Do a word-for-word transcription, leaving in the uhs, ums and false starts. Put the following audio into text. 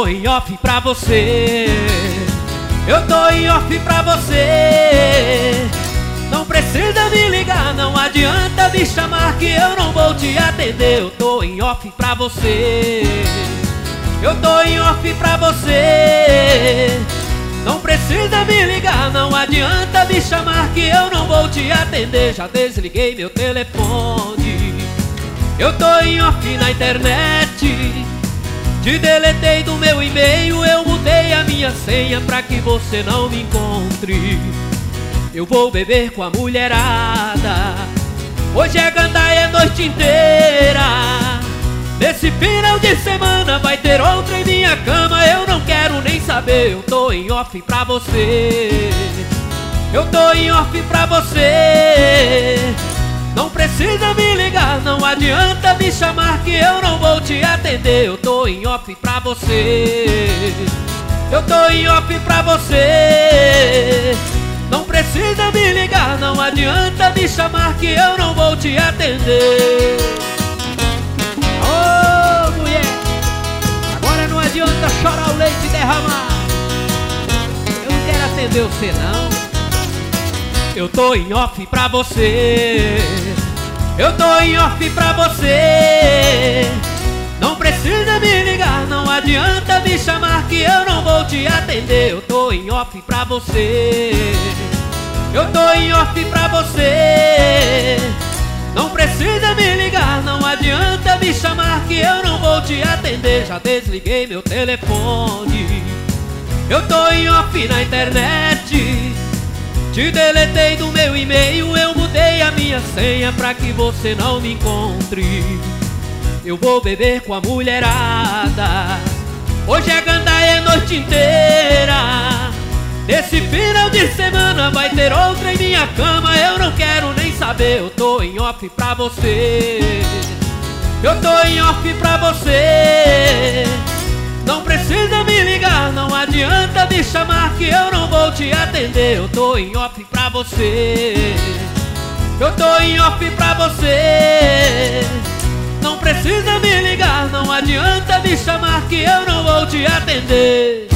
tô em off pra você. Eu tô em off pra você. Não precisa me ligar, não adianta me chamar que eu não vou te atender. Eu tô em off pra você. Eu tô em off pra você. Não precisa me ligar, não adianta me chamar que eu não vou te atender. Já desliguei meu telefone. Eu tô em off na internet. Te deletei do meu e-mail, eu mudei a minha senha pra que você não me encontre. Eu vou beber com a mulherada. Hoje é gandaia a noite inteira. Nesse final de semana vai ter outra em minha cama. Eu não quero nem saber, eu tô em off pra você. Eu tô em off pra você. Não precisa me ligar, não adianta me chamar que eu não vou te atender. Eu tô em off pra você. Eu tô em off pra você. Não precisa me ligar, não adianta me chamar que eu não vou te atender. Ô oh, mulher, agora não adianta chorar o leite e derramar. Eu não quero atender você não. Eu tô em off pra você. Eu tô em off pra você. Não precisa me ligar, não adianta me chamar que eu não vou te atender. Eu tô em off pra você. Eu tô em off pra você. Não precisa me ligar, não adianta me chamar que eu não vou te atender. Já desliguei meu telefone. Eu tô em off na internet. Te deletei do meu e-mail, eu mudei a minha senha pra que você não me encontre. Eu vou beber com a mulherada. Hoje é gandaia a noite inteira. Nesse final de semana vai ter outra em minha cama. Eu não quero nem saber, eu tô em off pra você. Eu tô em off pra você. Não precisa me ligar, não adianta me chamar que eu não vou te atender. Eu tô em off pra você. Eu tô em off pra você. Não precisa me ligar, não adianta me chamar que eu não vou te atender.